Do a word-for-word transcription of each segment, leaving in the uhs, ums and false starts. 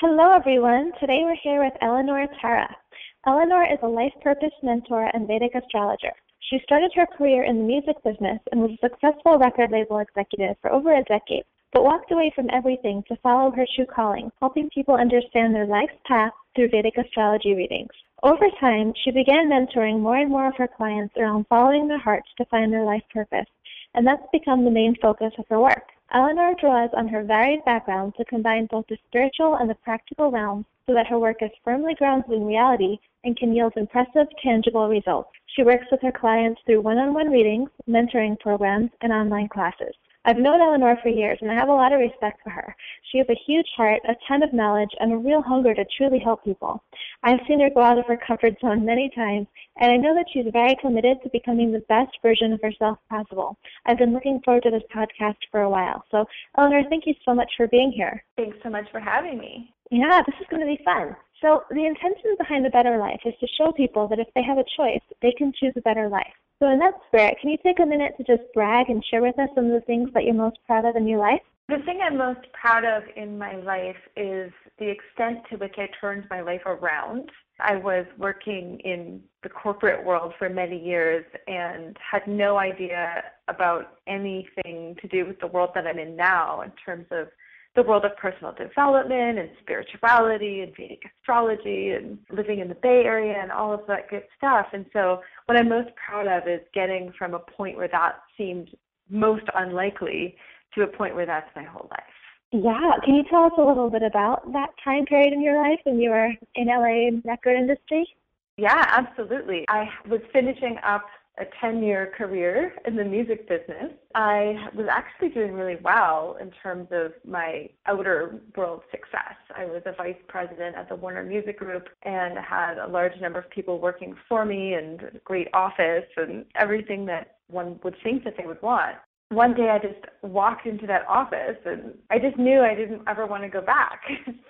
Hello, everyone. Today we're here with Eleanor Tara. Eleanor is a life purpose mentor and Vedic astrologer. She started her career in the music business and was a successful record label executive for over a decade, but walked away from everything to follow her true calling, helping people understand their life's path through Vedic astrology readings. Over time, she began mentoring more and more of her clients around following their hearts to find their life purpose, and that's become the main focus of her work. Eleanor draws on her varied background to combine both the spiritual and the practical realms so that her work is firmly grounded in reality and can yield impressive, tangible results. She works with her clients through one-on-one readings, mentoring programs, and online classes. I've known Eleanor for years, and I have a lot of respect for her. She has a huge heart, a ton of knowledge, and a real hunger to truly help people. I've seen her go out of her comfort zone many times, and I know that she's very committed to becoming the best version of herself possible. I've been looking forward to this podcast for a while. So, Eleanor, thank you so much for being here. Thanks so much for having me. Yeah, this is going to be fun. So the intention behind A Better Life is to show people that if they have a choice, they can choose a better life. So in that spirit, can you take a minute to just brag and share with us some of the things that you're most proud of in your life? The thing I'm most proud of in my life is the extent to which I turned my life around. I was working in the corporate world for many years and had no idea about anything to do with the world that I'm in now in terms of the world of personal development and spirituality and Vedic astrology and living in the Bay Area and all of that good stuff. And so what I'm most proud of is getting from a point where that seemed most unlikely to a point where that's my whole life. Yeah. Can you tell us a little bit about that time period in your life when you were in L A record industry? Yeah, absolutely. I was finishing up a ten-year career in the music business. I was actually doing really well in terms of my outer world success. I was a vice president at the Warner Music Group and had a large number of people working for me and a great office and everything that one would think that they would want. One day I just walked into that office and I just knew I didn't ever want to go back.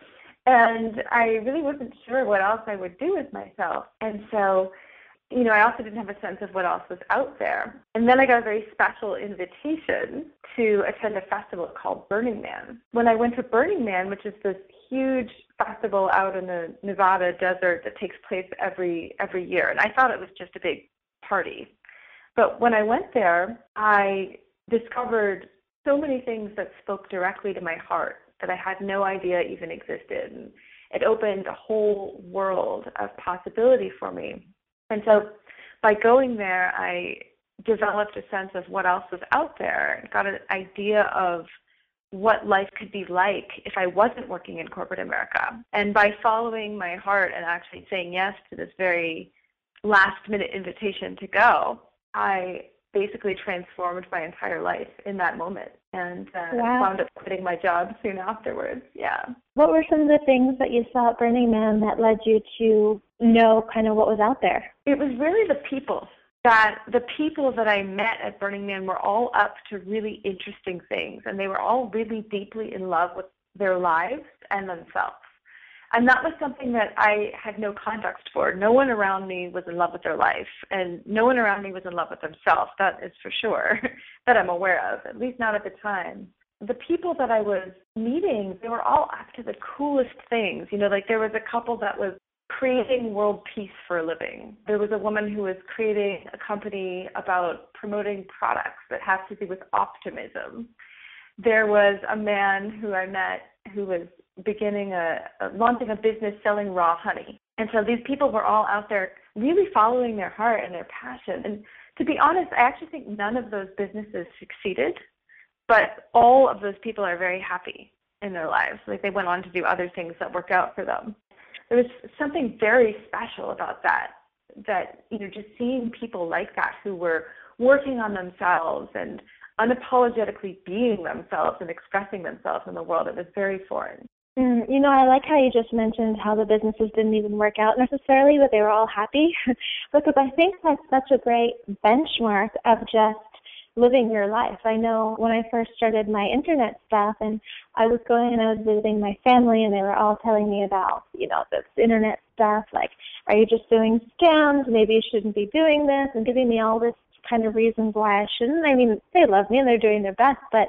And I really wasn't sure what else I would do with myself. And so you know, I also didn't have a sense of what else was out there. And then I got a very special invitation to attend a festival called Burning Man. When I went to Burning Man, which is this huge festival out in the Nevada desert that takes place every every year, and I thought it was just a big party. But when I went there, I discovered so many things that spoke directly to my heart that I had no idea even existed. And it opened a whole world of possibility for me. And so by going there, I developed a sense of what else was out there and got an idea of what life could be like if I wasn't working in corporate America. And by following my heart and actually saying yes to this very last-minute invitation to go, I basically transformed my entire life in that moment and uh, wow. wound up quitting my job soon afterwards. Yeah. What were some of the things that you saw at Burning Man that led you to know kind of what was out there? It was really the people. That the people that I met at Burning Man were all up to really interesting things, and they were all really deeply in love with their lives and themselves. And that was something that I had no context for. No one around me was in love with their life, and no one around me was in love with themselves. That is for sure, that I'm aware of, at least not at the time. The people that I was meeting, they were all up to the coolest things. You know, like there was a couple that was creating world peace for a living. There was a woman who was creating a company about promoting products that have to do with optimism. There was a man who I met who was beginning a, a launching a business selling raw honey. And so these people were all out there really following their heart and their passion. And to be honest, I actually think none of those businesses succeeded, but all of those people are very happy in their lives. Like they went on to do other things that worked out for them. There was something very special about that, that, you know, just seeing people like that who were working on themselves and unapologetically being themselves and expressing themselves in the world, it was very foreign. Mm, you know, I like how you just mentioned how the businesses didn't even work out necessarily, but they were all happy, because I think that's such a great benchmark of just living your life. I know when I first started my internet stuff and I was going and I was visiting my family and they were all telling me about, you know, this internet stuff, like, are you just doing scams? Maybe you shouldn't be doing this, and giving me all this kind of reasons why I shouldn't. I mean, they love me and they're doing their best, but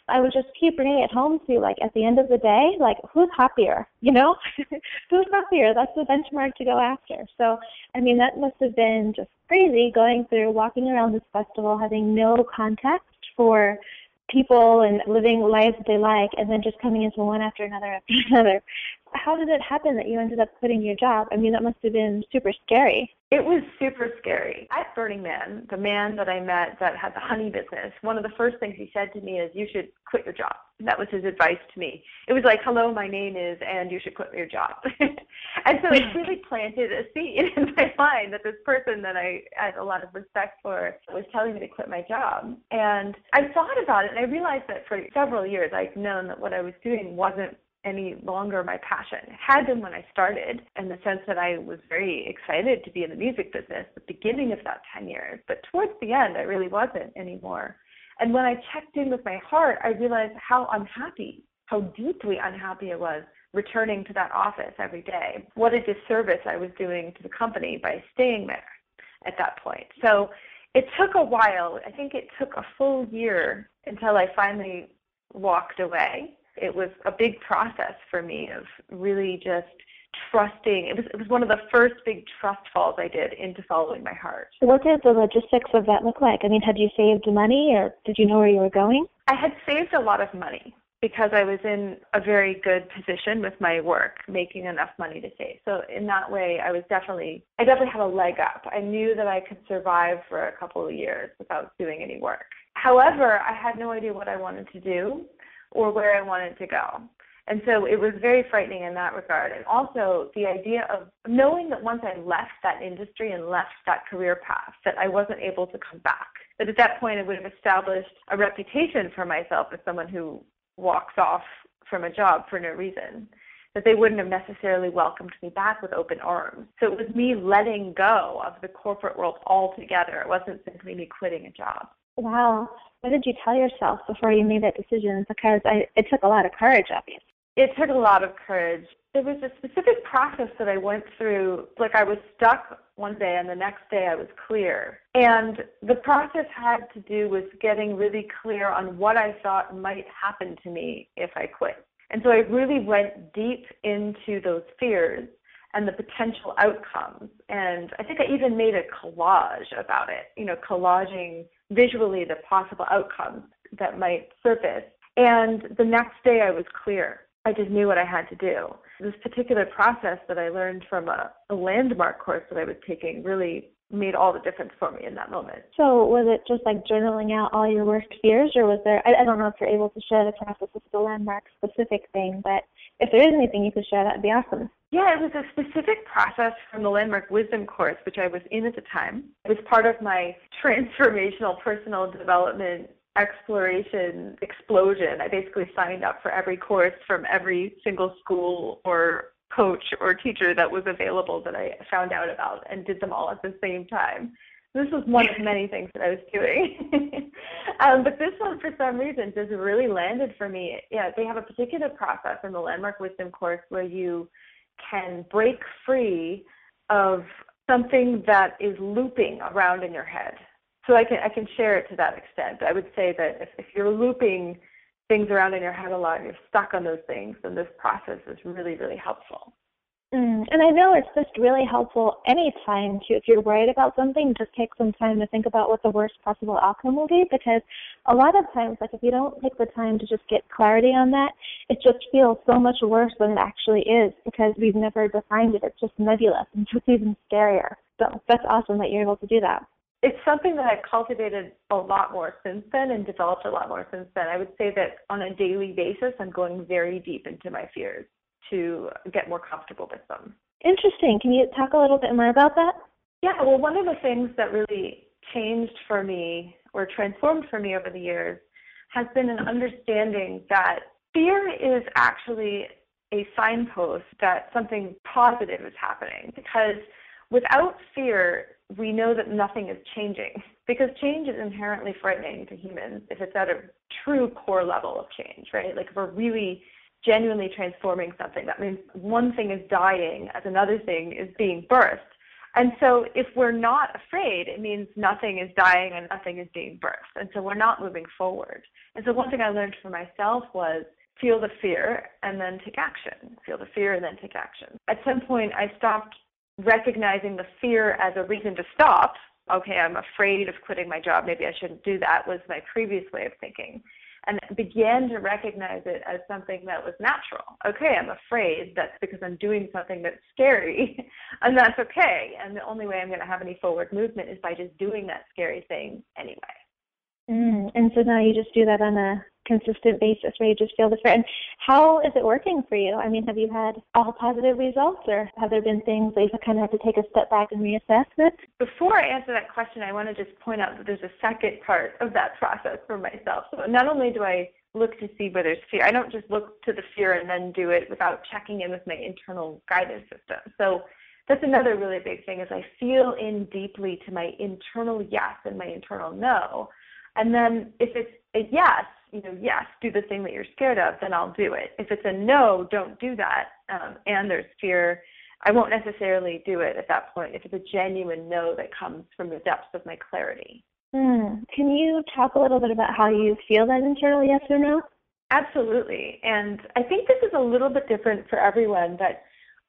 I would just keep bringing it home to, like, at the end of the day, like, who's happier, you know? Who's happier? That's the benchmark to go after. So, I mean, that must have been just crazy going through, walking around this festival, having no context for people and living lives they like, and then just coming into one after another after another. How did it happen that you ended up quitting your job? I mean, that must have been super scary. It was super scary. At Burning Man, the man that I met that had the honey business, one of the first things he said to me is, you should quit your job. And that was his advice to me. It was like, hello, my name is, and you should quit your job. And so it really planted a seed in my mind that this person that I had a lot of respect for was telling me to quit my job. And I thought about it, and I realized that for several years I'd known that what I was doing wasn't any longer my passion. It had been when I started, in the sense that I was very excited to be in the music business at the beginning of that ten years, but towards the end I really wasn't anymore. And when I checked in with my heart, I realized how unhappy, how deeply unhappy I was returning to that office every day. What a disservice I was doing to the company by staying there at that point. So it took a while. I think it took a full year until I finally walked away. It was a big process for me of really just trusting. It was it was one of the first big trust falls I did into following my heart. What did the logistics of that look like? I mean, had you saved money, or did you know where you were going? I had saved a lot of money because I was in a very good position with my work, making enough money to save. So in that way, I was definitely, I definitely had a leg up. I knew that I could survive for a couple of years without doing any work. However, I had no idea what I wanted to do or where I wanted to go. And so it was very frightening in that regard. And also the idea of knowing that once I left that industry and left that career path, that I wasn't able to come back. That at that point I would have established a reputation for myself as someone who walks off from a job for no reason, that they wouldn't have necessarily welcomed me back with open arms. So it was me letting go of the corporate world altogether. It wasn't simply me quitting a job. Wow. What did you tell yourself before you made that decision? Because I, it took a lot of courage, obviously. It took a lot of courage. There was a specific process that I went through. Like, I was stuck one day and the next day I was clear. And the process had to do with getting really clear on what I thought might happen to me if I quit. And so I really went deep into those fears and the potential outcomes. And I think I even made a collage about it, you know, collaging visually the possible outcomes that might surface. And the next day I was clear. I just knew what I had to do. This particular process that I learned from a, a landmark course that I was taking really made all the difference for me in that moment. So was it just like journaling out all your worst fears, or was there, I, I don't know if you're able to share the process of the landmark specific thing, but if there is anything you could share, that'd be awesome. Yeah, it was a specific process from the Landmark Wisdom course, which I was in at the time. It was part of my transformational personal development exploration explosion. I basically signed up for every course from every single school or coach or teacher that was available that I found out about, and did them all at the same time. This was one of many things that I was doing. um, but this one, for some reason, just really landed for me. Yeah, they have a particular process in the Landmark Wisdom course where you can break free of something that is looping around in your head. So I can I can share it to that extent. I would say that if, if you're looping things around in your head a lot and you're stuck on those things, then this process is really, really helpful. Mm, and I know it's just really helpful anytime to, if you're worried about something, just take some time to think about what the worst possible outcome will be, because a lot of times, like, if you don't take the time to just get clarity on that, it just feels so much worse than it actually is, because we've never defined it. It's just nebulous, and it's even scarier. So that's awesome that you're able to do that. It's something that I've cultivated a lot more since then and developed a lot more since then. I would say that on a daily basis, I'm going very deep into my fears to get more comfortable with them. Interesting. Can you talk a little bit more about that? Yeah, well, one of the things that really changed for me or transformed for me over the years has been an understanding that fear is actually a signpost that something positive is happening, because without fear, we know that nothing is changing, because change is inherently frightening to humans if it's at a true core level of change, right? Like, if we're really genuinely transforming something, that means one thing is dying as another thing is being birthed. And so if we're not afraid, it means nothing is dying and nothing is being birthed. And so we're not moving forward. And so one thing I learned for myself was feel the fear and then take action. Feel the fear and then take action. At some point, I stopped recognizing the fear as a reason to stop. Okay, I'm afraid of quitting my job. Maybe I shouldn't do that, was my previous way of thinking. And began to recognize it as something that was natural. Okay, I'm afraid. That's because I'm doing something that's scary, and that's okay. And the only way I'm going to have any forward movement is by just doing that scary thing anyway. Mm, and so now you just do that on a consistent basis where you just feel the fear. And how is it working for you? I mean, have you had all positive results, or have there been things that you kind of have to take a step back and reassess with? Before I answer that question, I want to just point out that there's a second part of that process for myself. So not only do I look to see where there's fear, I don't just look to the fear and then do it without checking in with my internal guidance system. So that's another really big thing, is I feel in deeply to my internal yes and my internal no. And then if it's a yes, you know, yes, do the thing that you're scared of, then I'll do it. If it's a no, don't do that, um, and there's fear, I won't necessarily do it at that point if it's a genuine no that comes from the depths of my clarity. Mm. Can you talk a little bit about how you feel that internal yes or no? Absolutely. And I think this is a little bit different for everyone, but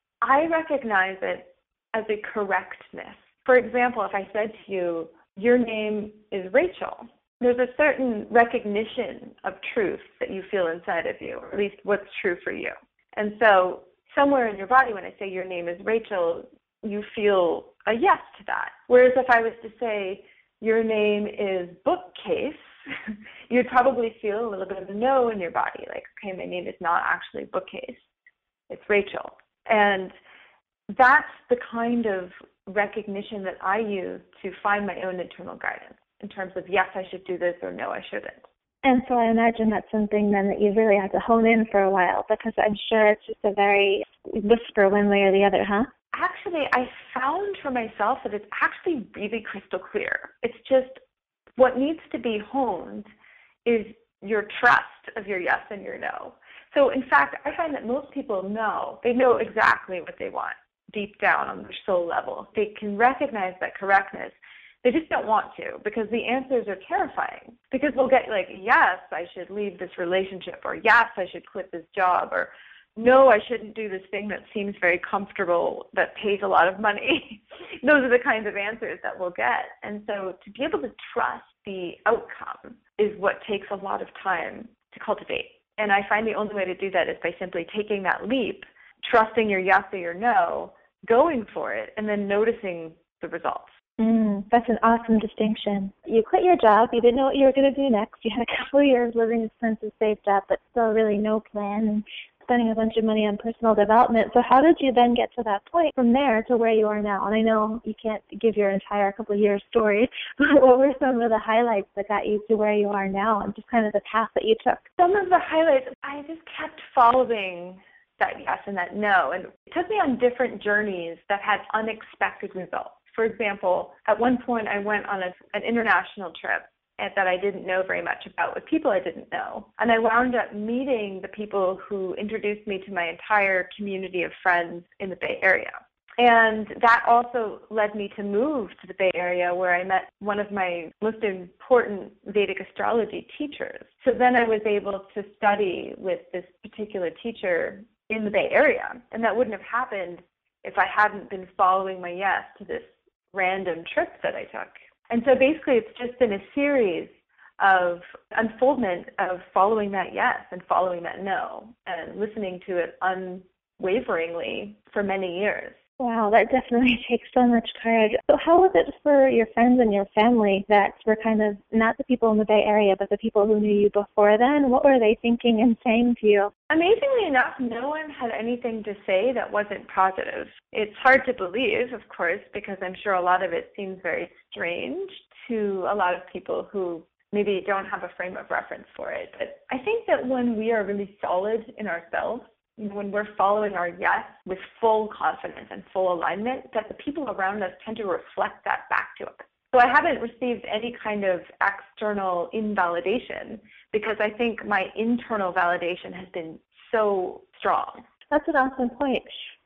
I recognize it as a correctness. For example, if I said to you, your name is Rachel, there's a certain recognition of truth that you feel inside of you, or at least what's true for you. And so somewhere in your body, when I say your name is Rachel, you feel a yes to that. Whereas if I was to say your name is Bookcase, you'd probably feel a little bit of a no in your body, like, okay, my name is not actually Bookcase, it's Rachel. And that's the kind of recognition that I use to find my own internal guidance, in terms of, yes, I should do this, or no, I shouldn't. And so I imagine that's something then that you really have to hone in for a while, because I'm sure it's just a very whisper one way or the other, huh? Actually, I found for myself that it's actually really crystal clear. It's just what needs to be honed is your trust of your yes and your no. So in fact, I find that most people know, they know exactly what they want deep down on their soul level. They can recognize that correctness. They just don't want to, because the answers are terrifying. Because we'll get like, yes, I should leave this relationship, or yes, I should quit this job, or no, I shouldn't do this thing that seems very comfortable, that pays a lot of money. Those are the kinds of answers that we'll get. And so to be able to trust the outcome is what takes a lot of time to cultivate. And I find the only way to do that is by simply taking that leap, trusting your yes or your no, going for it, and then noticing the results. Mm, that's an awesome distinction. You quit your job. You didn't know what you were going to do next. You had a couple of years living expenses saved up, but still really no plan, and spending a bunch of money on personal development. So how did you then get to that point from there to where you are now? And I know you can't give your entire couple of years story, but what were some of the highlights that got you to where you are now, and just kind of the path that you took? Some of the highlights, I just kept following that yes and that no. And it took me on different journeys that had unexpected results. For example, at one point I went on a, an international trip that I didn't know very much about with people I didn't know. And I wound up meeting the people who introduced me to my entire community of friends in the Bay Area. And that also led me to move to the Bay Area, where I met one of my most important Vedic astrology teachers. So then I was able to study with this particular teacher in the Bay Area. And that wouldn't have happened if I hadn't been following my yes to this random trip that I took. And so basically it's just been a series of unfoldment of following that yes and following that no, and listening to it unwaveringly for many years. Wow, that definitely takes so much courage. So how was it for your friends and your family that were kind of not the people in the Bay Area, but the people who knew you before then? What were they thinking and saying to you? Amazingly enough, no one had anything to say that wasn't positive. It's hard to believe, of course, because I'm sure a lot of it seems very strange to a lot of people who maybe don't have a frame of reference for it. But I think that when we are really solid in ourselves, when we're following our yes with full confidence and full alignment, that the people around us tend to reflect that back to us. So I haven't received any kind of external invalidation, because I think my internal validation has been so strong. That's an awesome point.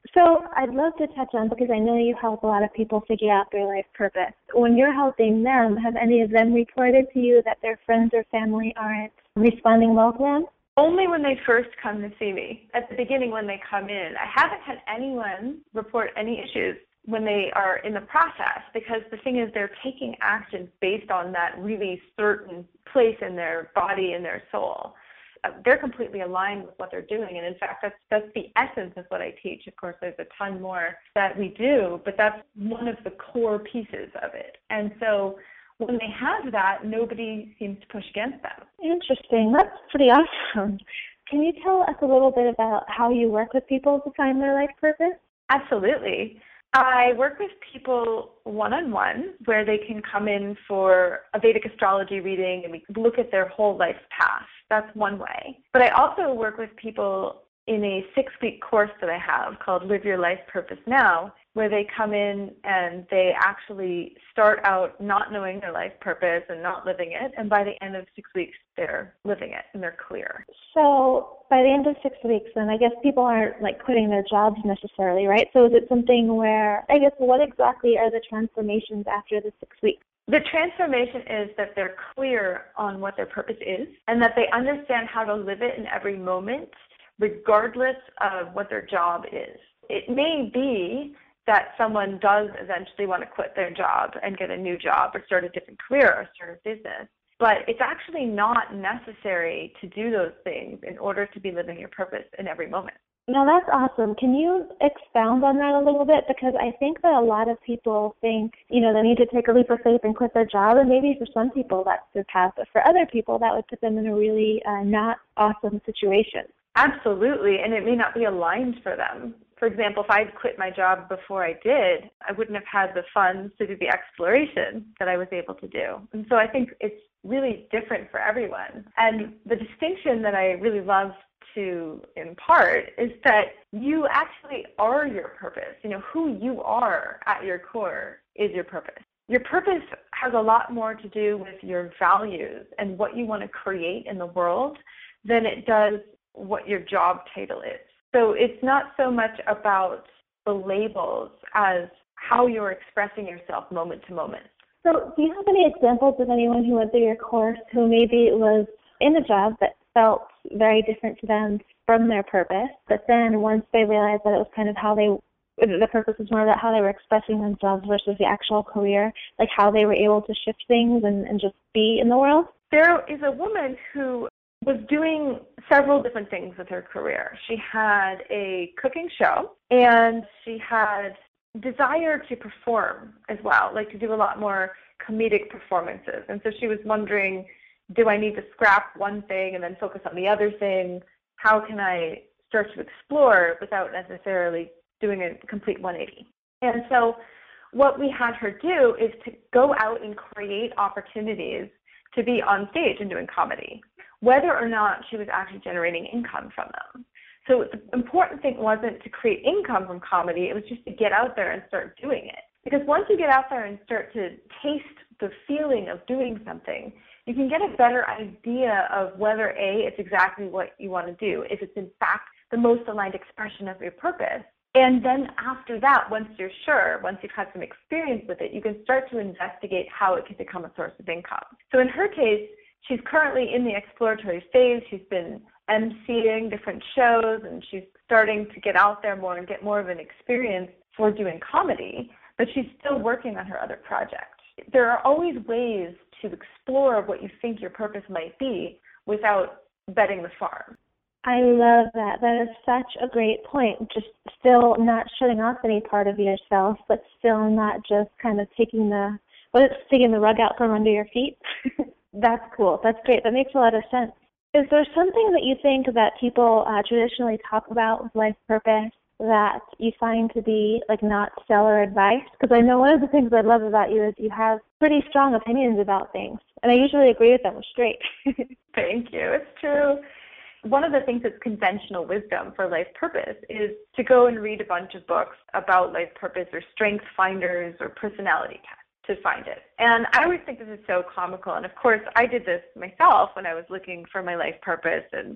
So I'd love to touch on, because I know you help a lot of people figure out their life purpose. When you're helping them, have any of them reported to you that their friends or family aren't responding well to them? Only when they first come to see me. At the beginning when they come in, I haven't had anyone report any issues when they are in the process, because the thing is they're taking actions based on that really certain place in their body and their soul. Uh, they're completely aligned with what they're doing, and in fact that's that's the essence of what I teach. Of course, there's a ton more that we do, but that's one of the core pieces of it. And so when they have that, nobody seems to push against them. Interesting. That's pretty awesome. Can you tell us a little bit about how you work with people to find their life purpose? Absolutely. I work with people one-on-one, where they can come in for a Vedic astrology reading and we look at their whole life path. That's one way. But I also work with people in a six-week course that I have called Live Your Life Purpose Now, where they come in and they actually start out not knowing their life purpose and not living it, and by the end of six weeks, they're living it and they're clear. So by the end of six weeks, then I guess people aren't like quitting their jobs necessarily, right? So is it something where, I guess, what exactly are the transformations after the six weeks? The transformation is that they're clear on what their purpose is and that they understand how to live it in every moment, regardless of what their job is. It may be that someone does eventually want to quit their job and get a new job or start a different career or start a business, but it's actually not necessary to do those things in order to be living your purpose in every moment. Now that's awesome. Can you expound on that a little bit? Because I think that a lot of people think, you know, they need to take a leap of faith and quit their job, and maybe for some people that's their path, but for other people that would put them in a really uh, not awesome situation. Absolutely, and it may not be aligned for them. For example, if I'd quit my job before I did, I wouldn't have had the funds to do the exploration that I was able to do. And so I think it's really different for everyone. And the distinction that I really love to impart is that you actually are your purpose. You know, who you are at your core is your purpose. Your purpose has a lot more to do with your values and what you want to create in the world than it does what your job title is. So it's not so much about the labels as how you're expressing yourself moment to moment. So do you have any examples of anyone who went through your course who maybe was in a job that felt very different to them from their purpose, but then once they realized that it was kind of how they, the purpose was more about how they were expressing themselves versus the actual career, like how they were able to shift things and, and just be in the world? There is a woman who was doing several different things with her career. She had a cooking show, and she had desire to perform as well, like to do a lot more comedic performances. And so she was wondering, do I need to scrap one thing and then focus on the other thing? How can I start to explore without necessarily doing a complete one eighty? And so what we had her do is to go out and create opportunities to be on stage and doing comedy, whether or not she was actually generating income from them. So the important thing wasn't to create income from comedy, it was just to get out there and start doing it. Because once you get out there and start to taste the feeling of doing something, you can get a better idea of whether A, it's exactly what you want to do, if it's in fact the most aligned expression of your purpose. And then after that, once you're sure, once you've had some experience with it, you can start to investigate how it can become a source of income. So in her case, she's currently in the exploratory phase. She's been emceeing different shows, and she's starting to get out there more and get more of an experience for doing comedy, but she's still working on her other projects. There are always ways to explore what you think your purpose might be without betting the farm. I love that. That is such a great point. Just still not shutting off any part of yourself, but still not just kind of taking the, what is taking the rug out from under your feet. That's cool. That's great. That makes a lot of sense. Is there something that you think that people uh, traditionally talk about with life purpose that you find to be like not stellar advice? Because I know one of the things I love about you is you have pretty strong opinions about things, and I usually agree with them straight. Thank you. It's true. One of the things that's conventional wisdom for life purpose is to go and read a bunch of books about life purpose or strength finders or personality tests to find it. And I always think this is so comical. And of course, I did this myself when I was looking for my life purpose and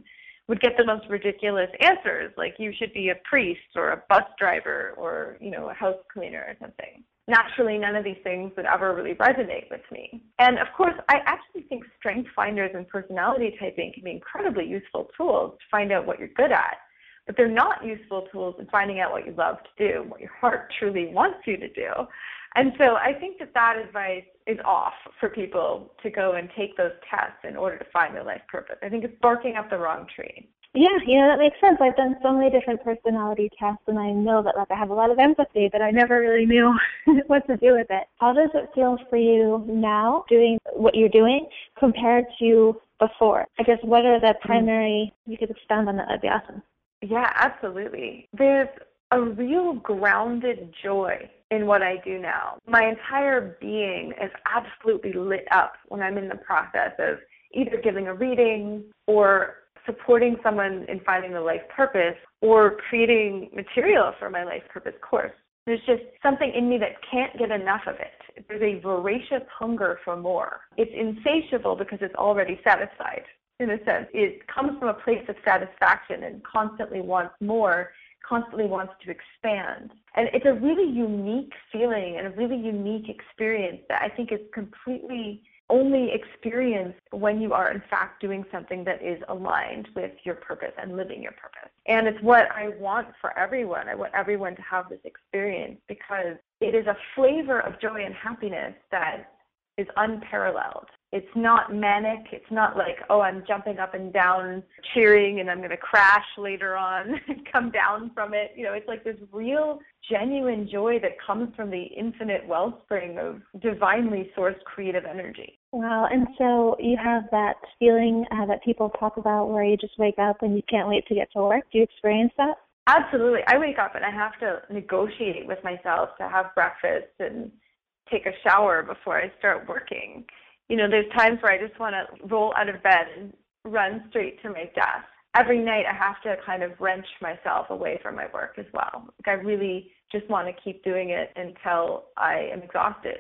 would get the most ridiculous answers, like you should be a priest or a bus driver or, you know, a house cleaner or something. Naturally, none of these things would ever really resonate with me. And of course, I actually think strength finders and personality typing can be incredibly useful tools to find out what you're good at. But they're not useful tools in finding out what you love to do, what your heart truly wants you to do. And so I think that that advice is off for people to go and take those tests in order to find their life purpose. I think it's barking up the wrong tree. Yeah, you know, that makes sense. I've done so many different personality tests, and I know that, like, I have a lot of empathy, but I never really knew what to do with it. How does it feel for you now doing what you're doing compared to before? I guess what are the primary, you could expand on that, that'd be awesome. Yeah, absolutely. There's a real grounded joy in what I do now. My entire being is absolutely lit up when I'm in the process of either giving a reading or supporting someone in finding the life purpose or creating material for my life purpose course. There's just something in me that can't get enough of it. There's a voracious hunger for more. It's insatiable because it's already satisfied. In a sense, it comes from a place of satisfaction and constantly wants more, constantly wants to expand. And it's a really unique feeling and a really unique experience that I think is completely only experienced when you are in fact doing something that is aligned with your purpose and living your purpose. And it's what I want for everyone. I want everyone to have this experience because it is a flavor of joy and happiness that is unparalleled. It's not manic. It's not like, oh, I'm jumping up and down, cheering, and I'm going to crash later on and come down from it. You know, it's like this real, genuine joy that comes from the infinite wellspring of divinely sourced creative energy. Wow. And so you have that feeling uh, that people talk about where you just wake up and you can't wait to get to work. Do you experience that? Absolutely. I wake up and I have to negotiate with myself to have breakfast and take a shower before I start working. You know, there's times where I just want to roll out of bed and run straight to my desk. Every night I have to kind of wrench myself away from my work as well. Like I really just want to keep doing it until I am exhausted.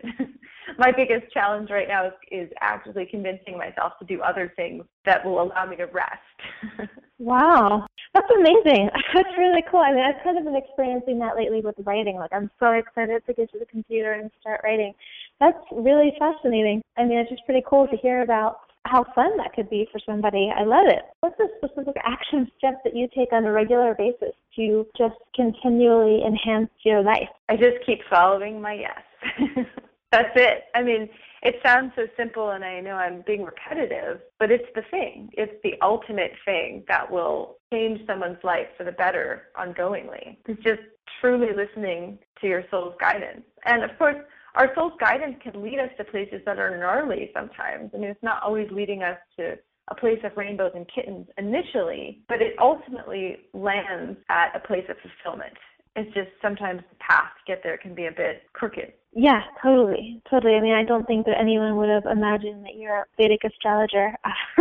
My biggest challenge right now is, is actually convincing myself to do other things that will allow me to rest. Wow. That's amazing. That's really cool. I mean, I've kind of been experiencing that lately with writing. Like, I'm so excited to get to the computer and start writing. That's really fascinating. I mean, it's just pretty cool to hear about how fun that could be for somebody. I love it. What's the specific action steps that you take on a regular basis to just continually enhance your life? I just keep following my yes. That's it. I mean, it sounds so simple, and I know I'm being repetitive, but it's the thing. It's the ultimate thing that will change someone's life for the better ongoingly. It's just truly listening to your soul's guidance. And, of course, our soul's guidance can lead us to places that are gnarly sometimes. I mean, it's not always leading us to a place of rainbows and kittens initially, but it ultimately lands at a place of fulfillment. It's just sometimes the path to get there can be a bit crooked. Yeah, totally. Totally. I mean, I don't think that anyone would have imagined that you're a Vedic astrologer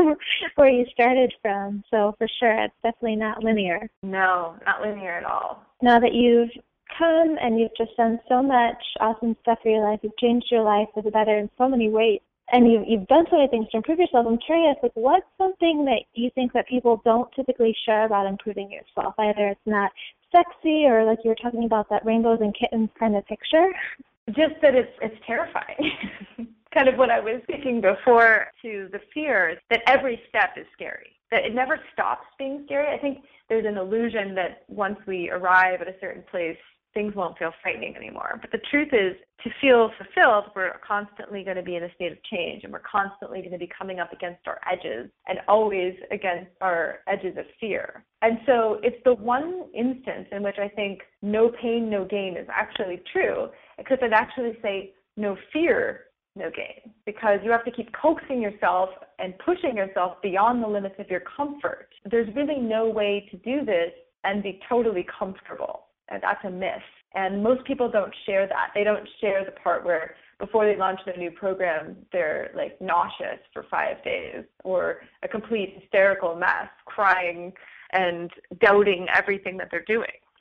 where you started from. So for sure, it's definitely not linear. No, not linear at all. Now that you've come and you've just done so much awesome stuff for your life, you've changed your life for the better in so many ways, and you've, you've done so many things to improve yourself, I'm curious, like, what's something that you think that people don't typically share about improving yourself? Either it's not sexy or, like you were talking about, that rainbows and kittens kind of picture. Just that it's it's terrifying. Kind of what I was speaking before to the fear that every step is scary, that it never stops being scary. I think there's an illusion that once we arrive at a certain place, things won't feel frightening anymore. But the truth is, to feel fulfilled, we're constantly going to be in a state of change, and we're constantly going to be coming up against our edges and always against our edges of fear. And so it's the one instance in which I think no pain, no gain is actually true, because I'd actually say no fear, no gain, because you have to keep coaxing yourself and pushing yourself beyond the limits of your comfort. There's really no way to do this and be totally comfortable. And that's a myth. And most people don't share that. They don't share the part where before they launch their new program, they're like nauseous for five days or a complete hysterical mess, crying and doubting everything that they're doing.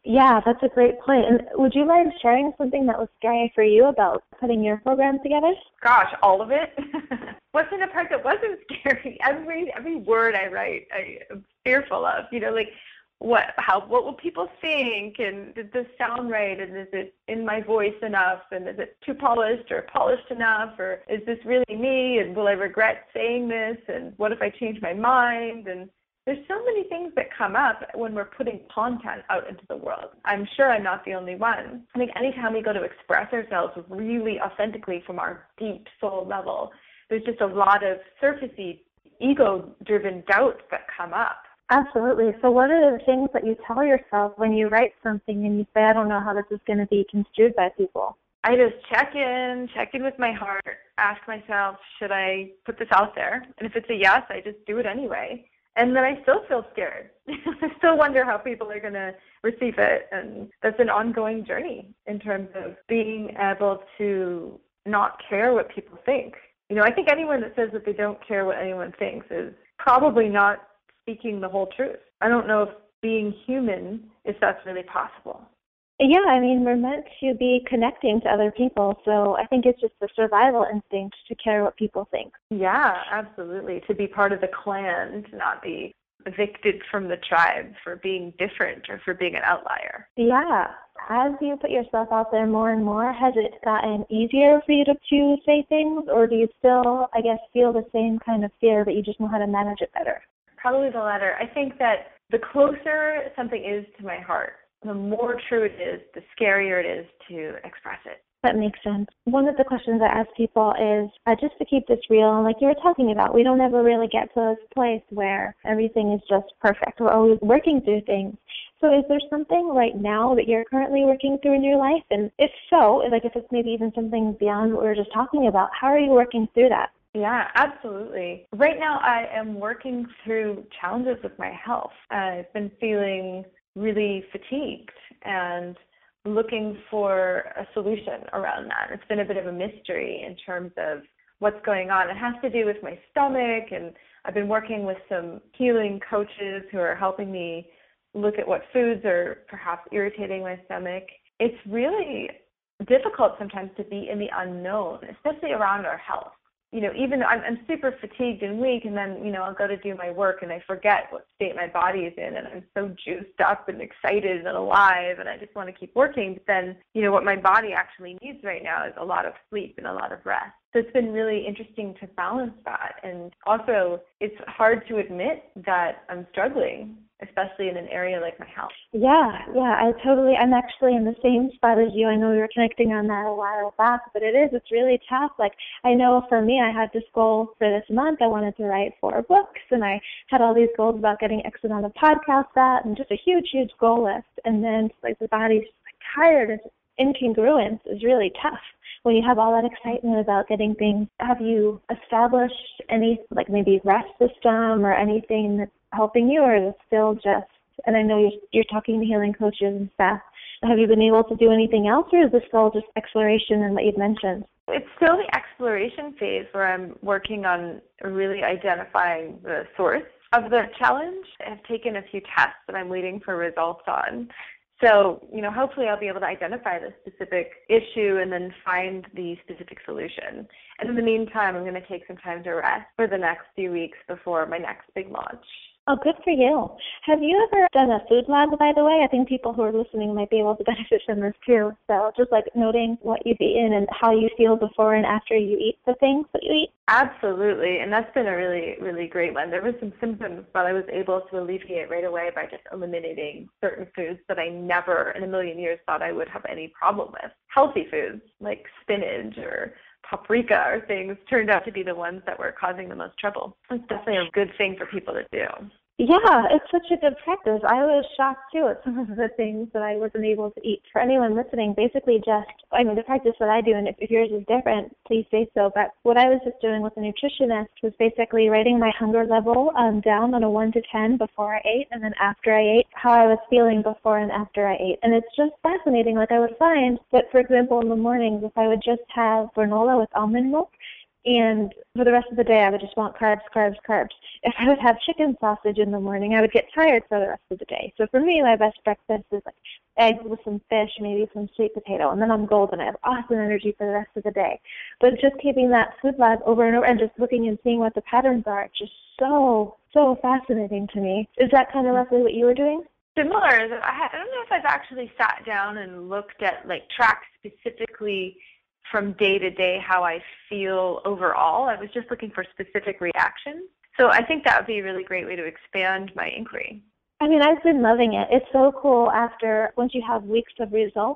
Yeah, that's a great point. And would you mind sharing something that was scary for you about putting your program together? Gosh, all of it. Wasn't a part that wasn't scary. Every every word I write, I am fearful of. You know, like what, how, what will people think? And did this sound right? And is it in my voice enough? And is it too polished or polished enough? Or is this really me? And will I regret saying this? And what if I change my mind? And there's so many things that come up when we're putting content out into the world. I'm sure I'm not the only one. I think anytime we go to express ourselves really authentically from our deep soul level, there's just a lot of surfacey, ego-driven doubts that come up. Absolutely. So what are the things that you tell yourself when you write something and you say, I don't know how this is going to be construed by people? I just check in, check in with my heart, ask myself, should I put this out there? And if it's a yes, I just do it anyway. And then I still feel scared. I still wonder how people are going to receive it. And that's an ongoing journey in terms of being able to not care what people think. You know, I think anyone that says that they don't care what anyone thinks is probably not speaking the whole truth. I don't know if being human, if that's really possible. Yeah, I mean, we're meant to be connecting to other people, so I think it's just a survival instinct to care what people think. Yeah, absolutely. To be part of the clan, to not be evicted from the tribe for being different or for being an outlier. Yeah. As you put yourself out there more and more, has it gotten easier for you to, to say things, or do you still, I guess, feel the same kind of fear, but you just know how to manage it better? Probably the latter. I think that the closer something is to my heart, the more true it is, the scarier it is to express it. That makes sense. One of the questions I ask people is, uh, just to keep this real, like you were talking about, we don't ever really get to this place where everything is just perfect. We're always working through things. So is there something right now that you're currently working through in your life? And if so, like if it's maybe even something beyond what we were just talking about, how are you working through that? Yeah, absolutely. Right now I am working through challenges with my health. I've been feeling really fatigued and looking for a solution around that. It's been a bit of a mystery in terms of what's going on. It has to do with my stomach, and I've been working with some healing coaches who are helping me look at what foods are perhaps irritating my stomach. It's really difficult sometimes to be in the unknown, especially around our health. You know, even I'm, I'm super fatigued and weak, and then, you know, I'll go to do my work and I forget what state my body is in, and I'm so juiced up and excited and alive, and I just want to keep working. But then, you know, what my body actually needs right now is a lot of sleep and a lot of rest. So it's been really interesting to balance that. And also, it's hard to admit that I'm struggling, especially in an area like my health. Yeah, yeah, I totally, I'm actually in the same spot as you. I know we were connecting on that a while back, but it is, it's really tough. Like, I know for me, I had this goal for this month. I wanted to write four books, and I had all these goals about getting X amount of podcasts out, and just a huge, huge goal list. And then, like, the body's like, tired, and incongruence is really tough when you have all that excitement about getting things. Have you established any, like, maybe rest system or anything that's helping you, or is it still just, and I know you're, you're talking to healing coaches and stuff, have you been able to do anything else, or is this still just exploration and what you've mentioned? It's still the exploration phase where I'm working on really identifying the source of the challenge. I've taken a few tests that I'm waiting for results on. So, you know, hopefully I'll be able to identify the specific issue and then find the specific solution. And in the meantime, I'm going to take some time to rest for the next few weeks before my next big launch. Oh, good for you. Have you ever done a food log, by the way? I think people who are listening might be able to benefit from this too. So just like noting what you've eaten and how you feel before and after you eat the things that you eat. Absolutely. And that's been a really, really great one. There were some symptoms, but I was able to alleviate right away by just eliminating certain foods that I never in a million years thought I would have any problem with. Healthy foods like spinach or paprika or things turned out to be the ones that were causing the most trouble. It's definitely a good thing for people to do. Yeah, it's such a good practice. I was shocked, too, at some of the things that I wasn't able to eat. For anyone listening, basically just, I mean, the practice that I do, and if, if yours is different, please say so, but what I was just doing with a nutritionist was basically writing my hunger level um, down on a one to ten before I ate, and then after I ate, how I was feeling before and after I ate. And it's just fascinating. Like, I would find that, for example, in the mornings, if I would just have granola with almond milk, And for the rest of the day, I would just want carbs, carbs, carbs. If I would have chicken sausage in the morning, I would get tired for the rest of the day. So for me, my best breakfast is like eggs with some fish, maybe some sweet potato, and then I'm golden. I have awesome energy for the rest of the day. But just keeping that food log over and over and just looking and seeing what the patterns are, it's just so, so fascinating to me. Is that kind of roughly what you were doing? Similar. I don't know if I've actually sat down and looked at, like, track specifically from day to day how I feel overall. I was just looking for specific reactions. So I think that would be a really great way to expand my inquiry. I mean, I've been loving it. It's so cool after, once you have weeks of results,